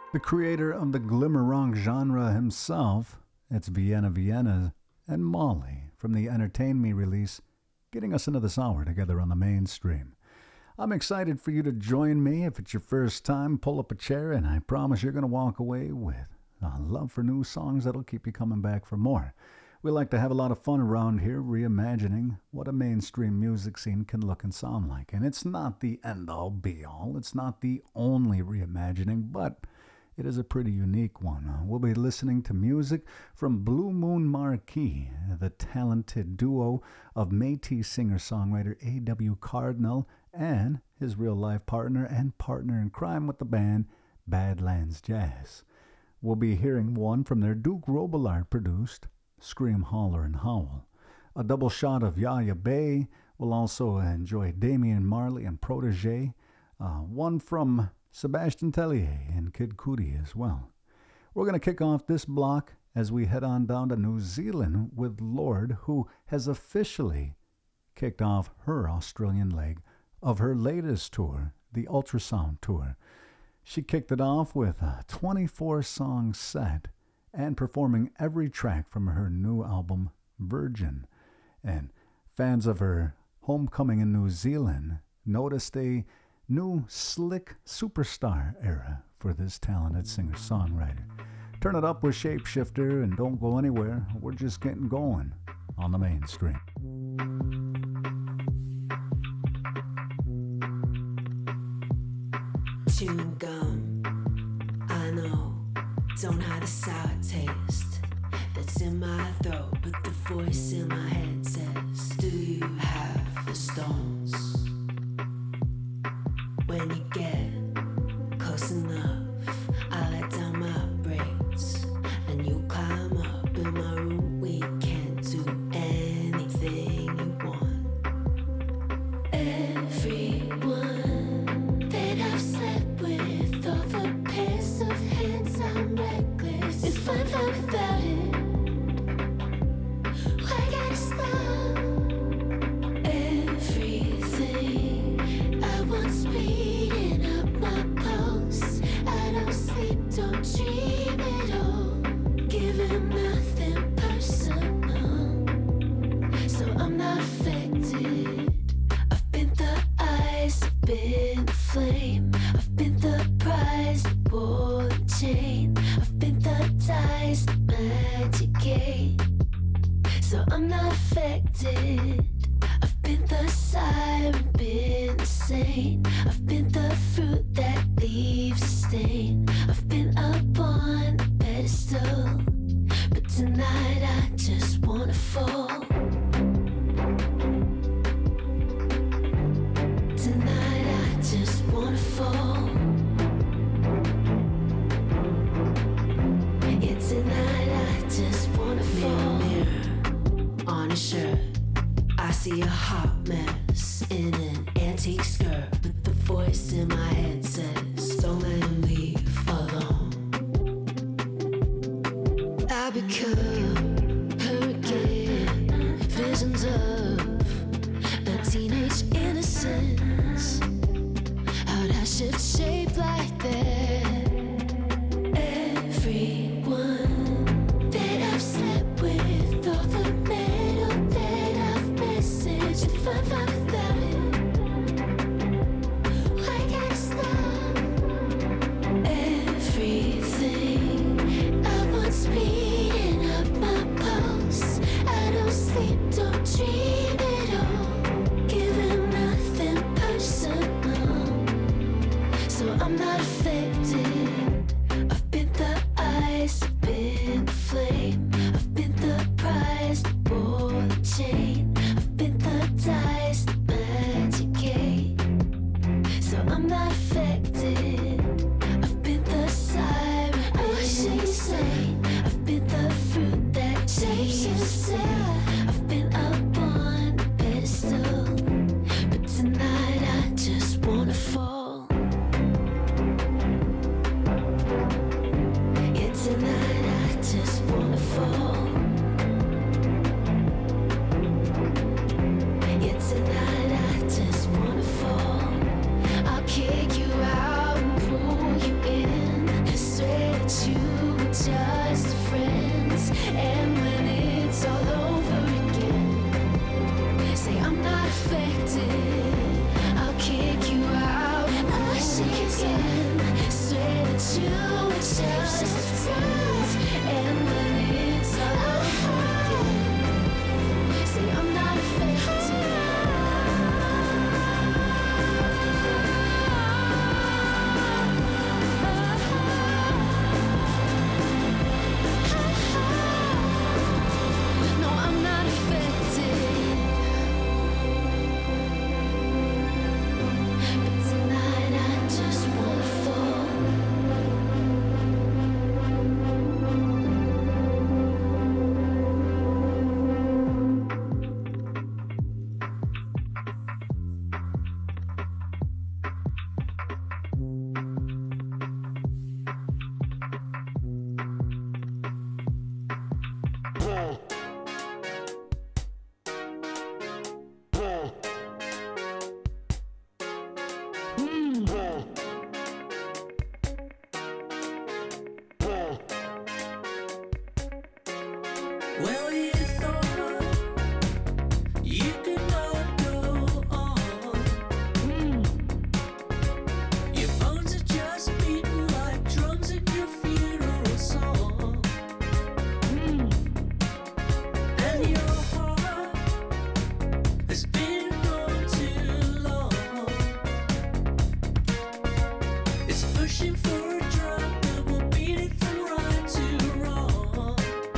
The creator of the glimmer rock genre himself, it's Vienna Vienna and Molly from the Entertain Me release, getting us into this hour together on the mainstream. I'm excited for you to join me. If it's your first time, pull up a chair and I promise you're going to walk away with a love for new songs that'll keep you coming back for more. We like to have a lot of fun around here reimagining what a mainstream music scene can look and sound like. And it's not the end-all be-all. It's not the only reimagining, but it is a pretty unique one. We'll be listening to music from Blue Moon Marquee, the talented duo of Métis singer-songwriter A.W. Cardinal and his real-life partner and partner in crime with the band Badlands Jazz. We'll be hearing one from their Duke Robillard-produced Scream, Holler, and Howl. A double shot of Yaya Bay. We'll also enjoy Damian Marley and Protégé. One from Sebastian Tellier and Kid Cudi as well. We're going to kick off this block as we head on down to New Zealand with Lorde, who has officially kicked off her Australian leg of her latest tour, the Ultrasound Tour. She kicked it off with a 24-song set and performing every track from her new album, Virgin. And fans of her homecoming in New Zealand noticed a new slick superstar era for this talented singer-songwriter. Turn it up with Shapeshifter and don't go anywhere. We're just getting going on the mainstream. Chewing gum, I know, don't have a sour taste that's in my throat, but the voice in my head says, do you have the stones? When you get close enough, I let down my brakes and you climb up in my room. We can do anything you want. Everyone that I've slept with, all the pairs of hands, I'm reckless. If I'm fine without it, why gotta stop? Everything I want speeding up my pulse. I don't sleep, don't dream at all. Giving nothing personal, so I'm not affected. I've been the eyes, I've been the flame, I've been the prize that wore the chain, I've been the ties, the magic gate, so I'm not affected. I've been the siren, been the saint, I've been the fruit that leaves a stain, I've been up on the pedestal, but tonight I just wanna fall. Tonight I just wanna fall. Yeah, tonight I just wanna fall. Mirror on a shirt, I see a hot mess in an antique skirt, but the voice in my head says, don't let him leave alone. I become hurricane, visions of a teenage innocence. How'd I shift shape like that? Everyone that I've slept with, all the metal that I've messaged, if I'm fine without it, why gotta stop? Everything I want speeding up my Well, you thought you could not go on. Your bones are just beating like drums at your funeral song. And your heart has been gone too long. It's pushing for a drug that will beat it from right to wrong.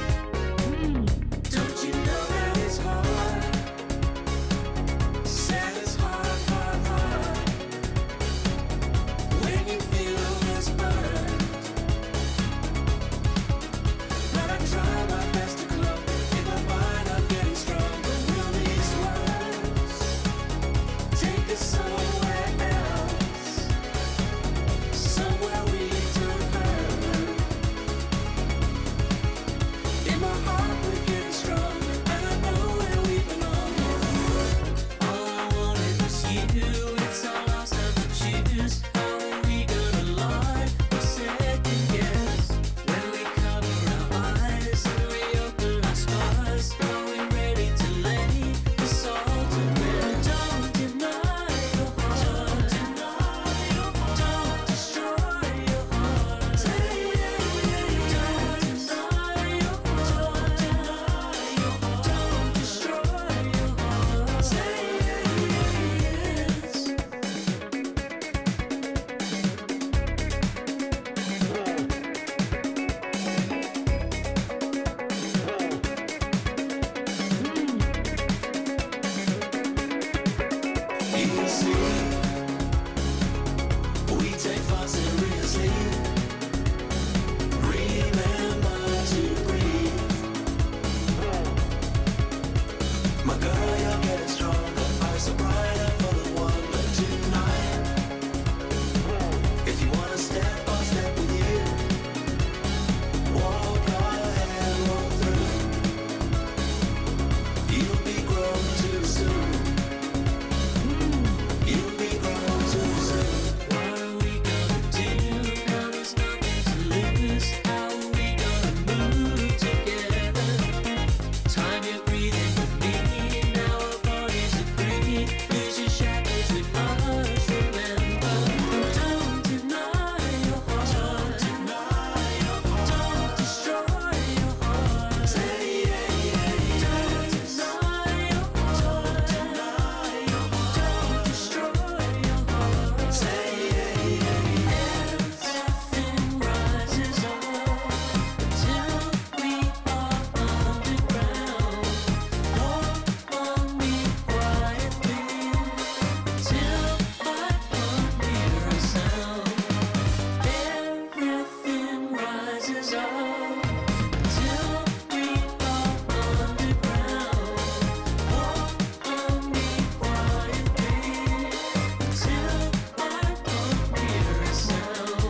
Don't you know that it's hard? Said it's hard, hard, hard. When you feel this burn. But I try my best to cloak it. In my mind I'm getting stronger. Will these words take us somewhere else? Somewhere we don't hurt. In my heart we're getting stronger, and I know where we belong. All I wanted was you. It's our last time to choose. How are we gonna lie or second guess? When we cover our eyes and reopen our scars, are we ready to lay this all to rest? Don't deny your heart. Don't deny your heart. Don't destroy your heart. Say don't deny your heart. Don't deny your heart. Don't destroy your heart. Say yes. You see, we take fun seriously. Remember to breathe. My girl, you're getting stronger. Eyes are brighter for the wonder tonight. If you wanna step, I'll step with you. Walk ahead, walk through. You'll be grown too soon. You'll be grown too soon. What are we gonna do? Now there's nothing to lose. How are we gonna move together? Time you're breathing with me. Now our bodies agree. Lose your shackles, we must remember. Don't deny your heart. Don't deny your heart. Don't destroy your heart. Say yeah, yeah, yeah. Don't deny your heart. Don't deny your heart. Don't destroy your heart. Say yeah, yeah, yeah. Everything rises up until we are underground. Walk on me quietly till I don't hear a sound. Everything rises up until we are underground. Walk on me quietly till I don't hear a sound.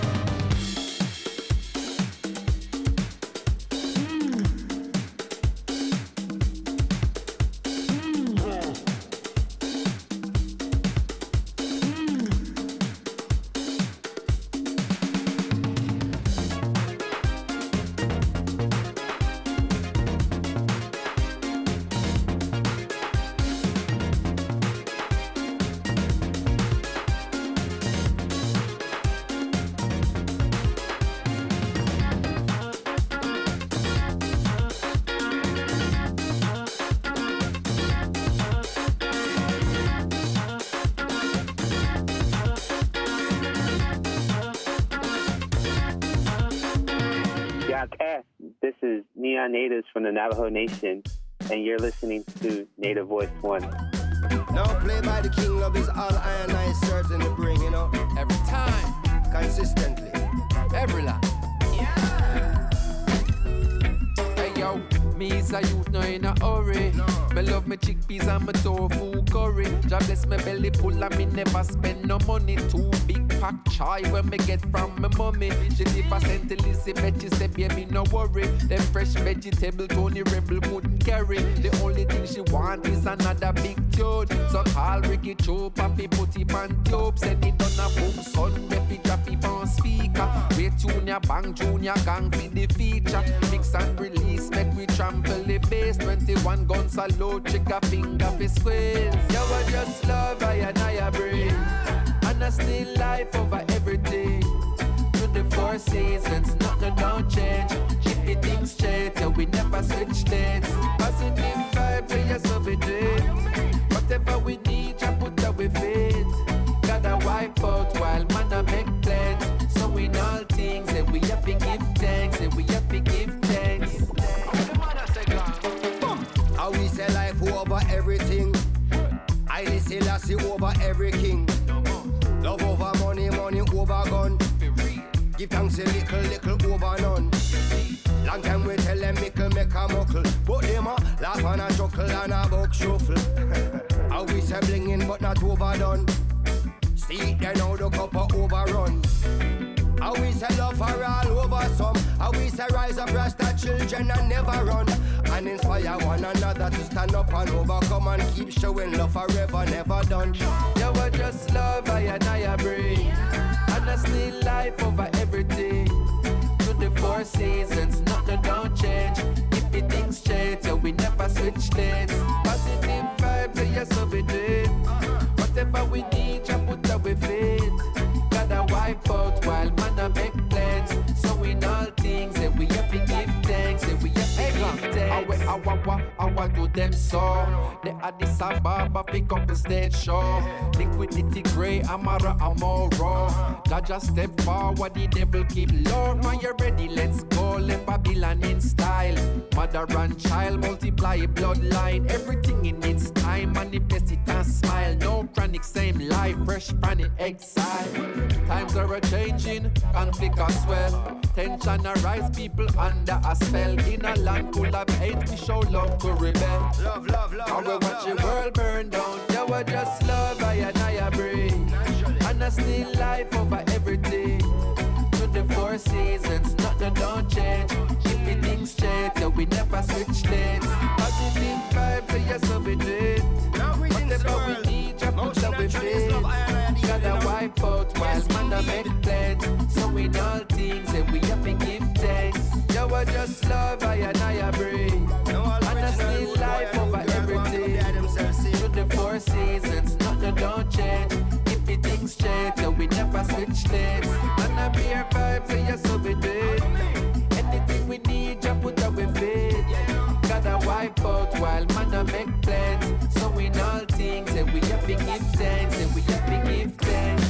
Okay, this is Neon Natives from the Navajo Nation, and you're listening to Native Voice One. Now play by the king of his all iron I certain to bring, you know, Every time, consistently. every line. Hey yo, me is a youth, no in a hurry. Me love me chickpeas and me tofu curry. Job bless me belly full and me never spend no money. Too big pack chai when me get from me mommy. She never sent Elizabeth, she said baby no worry. Them fresh vegetable Tony Rebel couldn't carry. The only thing she want is another big tune. So call Ricky Cho, papi put it on tube. Send it on a boom son, rep it drop it on speaker. Wait tune ya bang junior gang for the feature. Mix and release, make we try trample the base. 21 guns salute, trigger finger fi squeeze. You will just love I breathe, and I still life over everything. To the four seasons, nothing don't change. Keep the things straight, yeah, we never switch lanes. Positive vibes, so yes, so we do it. Whatever we need, I put that we fit. Gotta wipe out while man I make plans. So in all things, yeah, we have to give thanks, yeah, we have to give thanks. How we say life over everything. I listen Lassie over every king. Love over money, money over gun. Give thanks a little over none. Long time we tell them make a muckle. But them a laugh and a chuckle and a buck shuffle. How we say blingin' but not overdone. See they now the cup a overrun. How we say love for all over some. How we say rise up Rasta children and never run. And inspire one another to stand up and overcome and keep showing love forever, never done. You will just love I breathe, and I still life over everything. To the four seasons, nothing don't change. Keep the things straight, yeah, we never switch lanes. Positive vibes, yeah, yes, so we do it. Whatever we need, I put that we fit. Gotta wipe out while man I make plans. So in all things, yeah, we have to give thanks, yeah, we have to give thanks. I want do them so. They are this a barber, pick up the stage show. Liquidity grey, Amara, Amoro. Jaja step forward, the devil keep low. Man, you ready, let's go. Let Babylon in style. Mother and child, multiply bloodline. Everything in its time, manifest it and smile. No chronic, same life, fresh from the exile. Times are a-changing, conflict as well. Tension arise, people under a spell. In a land full of hate, we show love to rebel. Love, love, love, I will love, watch love, the world burn down. You will just love I breathe, and I still life over everything. To the four seasons, nothing don't change. Keep the things straight, yeah, we never switch lanes. Positive vibes, so yes, so we do it. Whatever we need, I put that we fit. Gotta wipe out while man I make plans. So in all things, yeah, we have to give thanks. You will just love I breathe, and I still life over everything. To the four seasons, nothing don't change. Keep the things straight, yeah, we never switch lanes. And I beer vibes, so yes, so we do it. Anything we need, I put that we fit. Gotta wipe out while man I make plans. So in all things, yeah, we have to give thanks, yeah, we have to give thanks.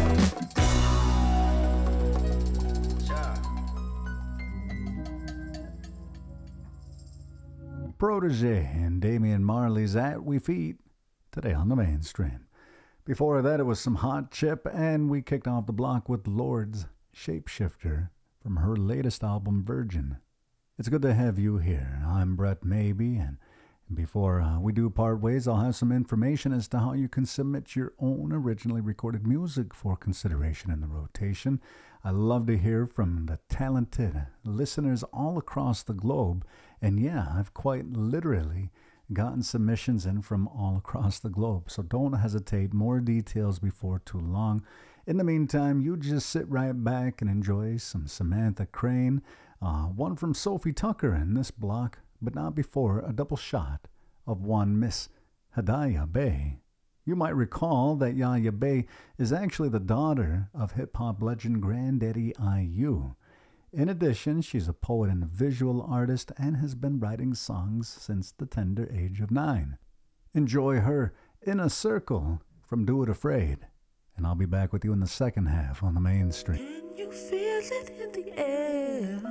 Protege and Damian Marley's At We Feet, today on the mainstream. Before that, it was some Hot Chip, and we kicked off the block with Lord's Shapeshifter from her latest album, Virgin. It's good to have you here. I'm Brett Maybe, and before we do part ways, I'll have some information as to how you can submit your own originally recorded music for consideration in the rotation. I love to hear from the talented listeners all across the globe. And yeah, I've quite literally gotten submissions in from all across the globe. So don't hesitate. More details before too long. In the meantime, you just sit right back and enjoy some Samantha Crane. One from Sophie Tucker in this block, but not before a double shot of one Miss Hadaya Bey. You might recall that Yaya Bey is actually the daughter of hip-hop legend Granddaddy IU. In addition, she's a poet and a visual artist and has been writing songs since the tender age of 9. Enjoy her In a Circle from Do It Afraid, and I'll be back with you in the second half on the mainstream. Can you feel it in the air?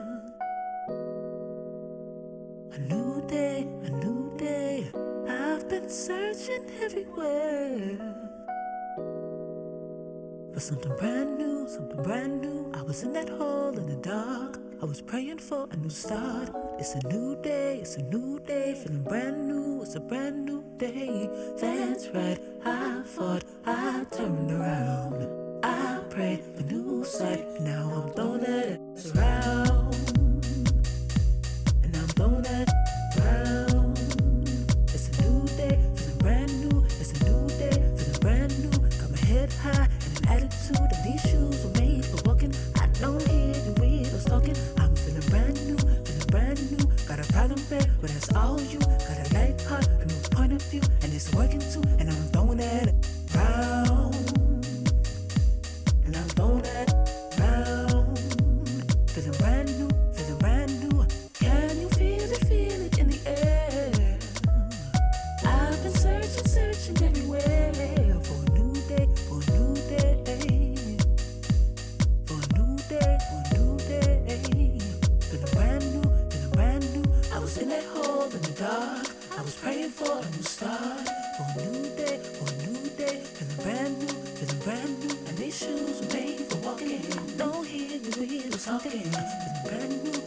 A new day, a new day. I've been searching everywhere for something brand new, something brand new. I was in that hole in the dark. I was praying for a new start. It's a new day, it's a new day. Feeling brand new, it's a brand new day. That's right, I fought, I turned around. I prayed for new sight, and now I'm throwing it around. And I'm throwing it around. It's a new day, feeling brand new. It's a new day, feeling brand new. Got my head high and an attitude, and these shoes were made for walking. I don't hear the wheels talking. I'm feeling brand new, feeling brand new. Got a problem, babe. and I'm throwing that round. And I'm throwing that round. Feeling brand new, feeling brand new. Can you feel it in the air? I've been searching everywhere for a new day, for a new day. For a new day, for a new day. Feeling brand new. I was in that hole in the dark. I was praying for a new start. For a new day, for a new day. Feeling brand new. And these shoes were made for walking. Don't hear the wheels talking. Feeling brand new.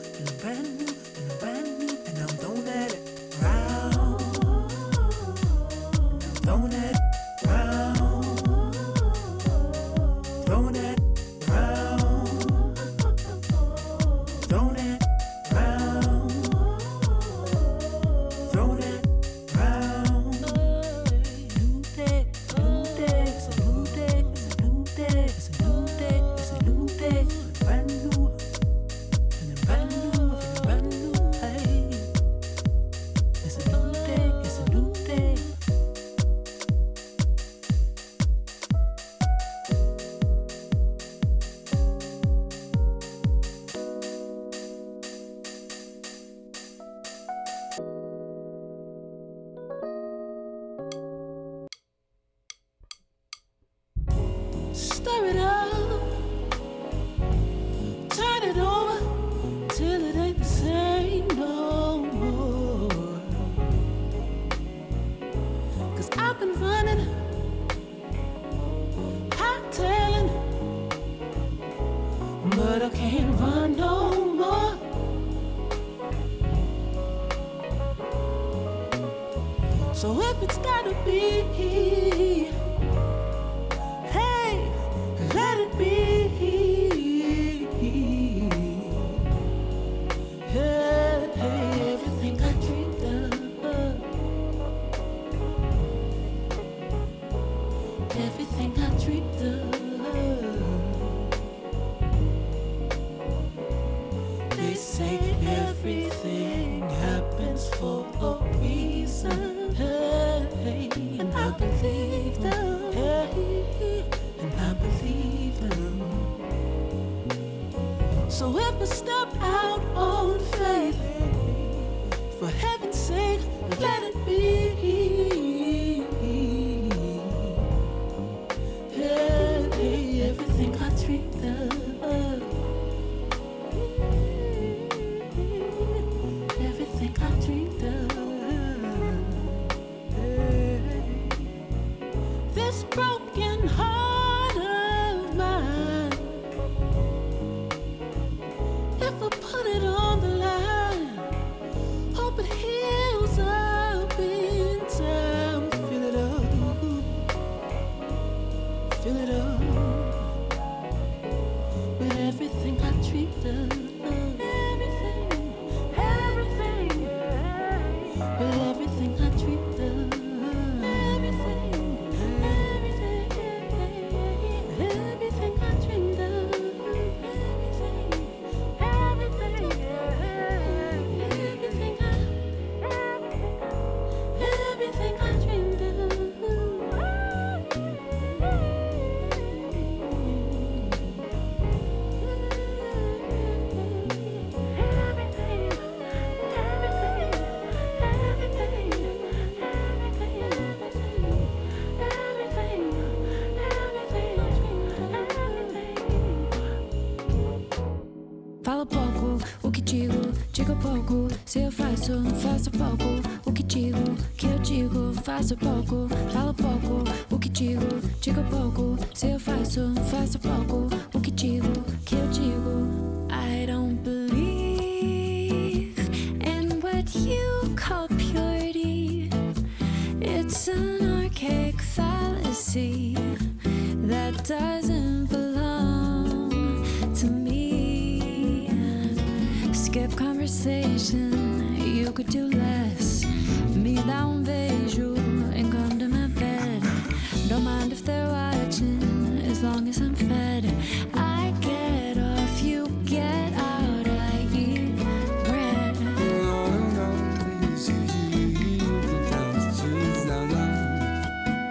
And I'm throwing that round. I'm throwing that round. Throwing that round. Throwing that round. Throwing that round. New day, it's a new day, it's a new day, it's a new day, it's a new day, brand new, and brand new, hey. It's a new day, it's a new day. Stir it up, turn it over till it ain't the same no more. 'Cause I've been running, hightailing, but I can't run no more. So if it's gotta be, hey, let it be. Hey, everything I dreamed of. Everything I dreamed of. They say everything happens for a reason. Hey, and I believe them. Hey, and I believe them. So if I step out on faith, for heaven's sake, let it be. Hey, everything I dreamed of. Everything I dreamed of. This broken heart of mine, if I put it on the line, hope it heals up in time. Fill it up, fill it up with everything I dreamed of. Everything, with everything I dreamed of. Everything I dreamed of. Everything I dreamed of. Fala pouco, o que digo, digo pouco. Se eu faço, faço pouco. O que digo, que eu digo, faço pouco. Fala pouco, o que digo, digo pouco. Se eu faço, faço pouco. O que digo, que eu digo. I don't believe in what you call purity. It's an archaic fallacy that doesn't belong to me. Skip conversation, you could do less. Me dá beijo and come to my bed. Don't mind if they're watching, as long as I'm fed. I get off, you get out, I eat bread.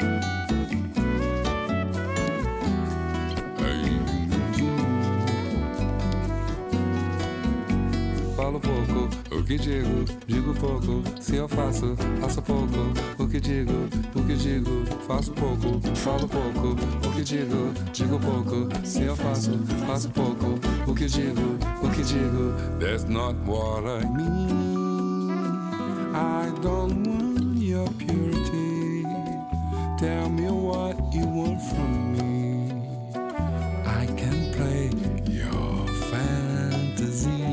que digo, digo pouco. Se eu faço, faço pouco. O que digo, faço pouco. Falo pouco. O que digo, digo pouco. Se eu faço, faço pouco. O que digo, that's not what I mean. I don't want your purity. Tell me what you want from me. I can play your fantasy.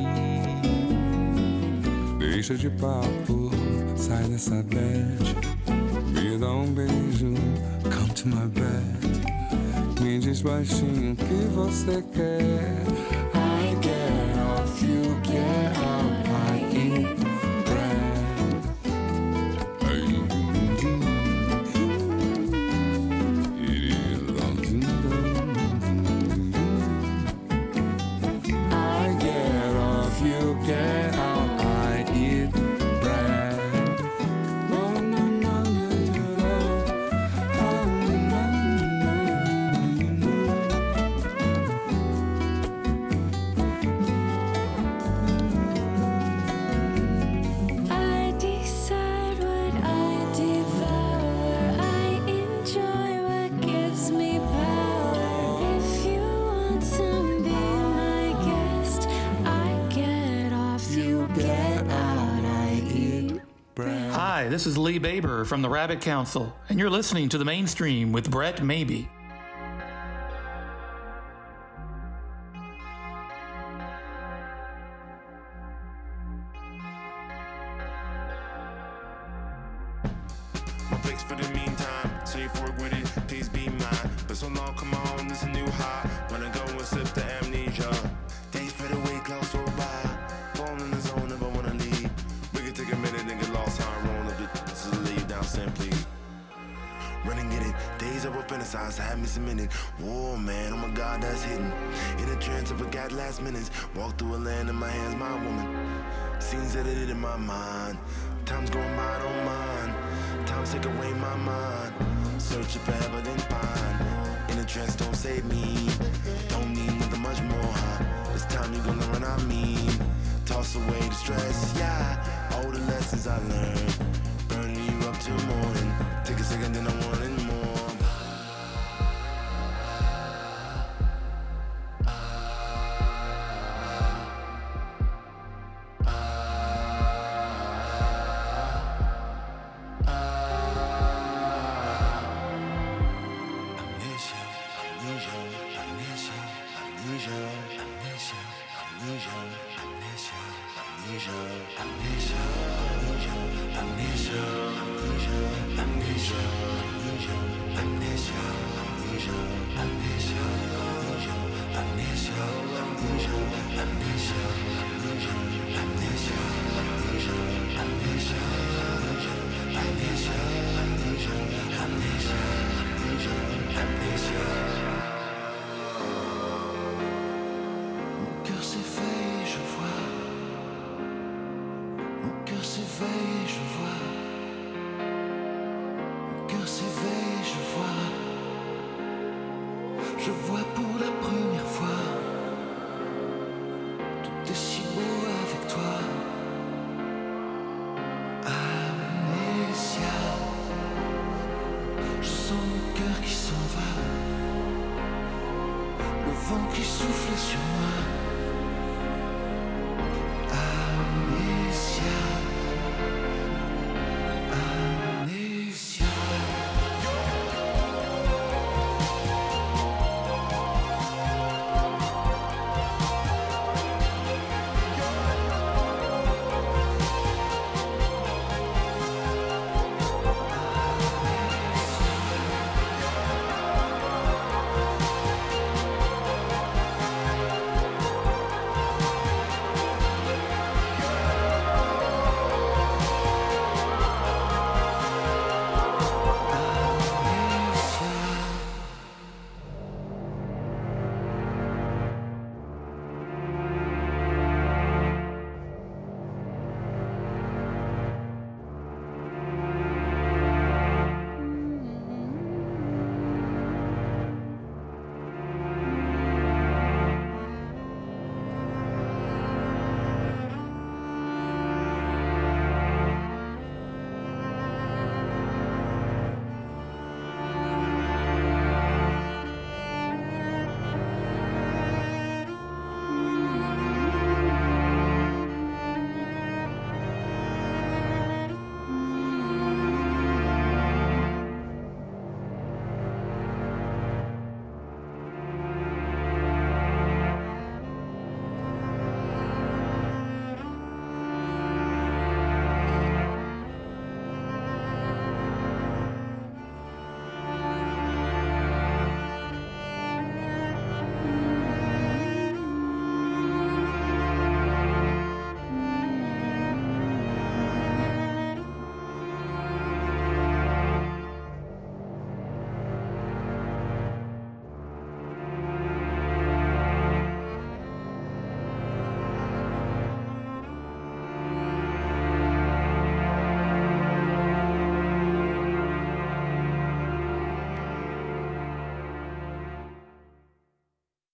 Deixa de papo, sai dessa bed. Me dá beijo, come to my bed. Me diz baixinho o que você quer. I get off, you get up, I eat bread. I get off, you get up, I eat bread. I decide what I devour. I enjoy what gives me power. If you want to be my guest, I get off, you get out, I eat bread. Hi, this is Lee Baber from the Rabbit Council, and you're listening to The Mainstream with Brett Maybe. My fix for the meantime, safe work with it, please be mine. But so long, come on, this a new high. Wanna go and sip the amnesia. Days for the way close go by. Born in the zone, never wanna leave. We can take a minute and get lost how I'm rolling up the to leave down simply. Running get it, days over fantasize, had me cemented. Whoa man, oh my god, that's hidden. In a trance, I forgot last minutes. Walk through a land in my hands, my woman. Scenes edited in my mind. Time's going by, I don't mind. Time's take away my mind. Searching for heaven and find. In a trance, don't save me. Don't need nothing much more, huh? This time you gonna run, I mean. Toss away the stress, yeah. All the lessons I learned. Burning you up till morning. Take a second, then I want it more. Je vois pour la première fois. Tout est si beau avec toi. Amnésia. Je sens mon cœur qui s'en va. Le vent qui souffle sur moi.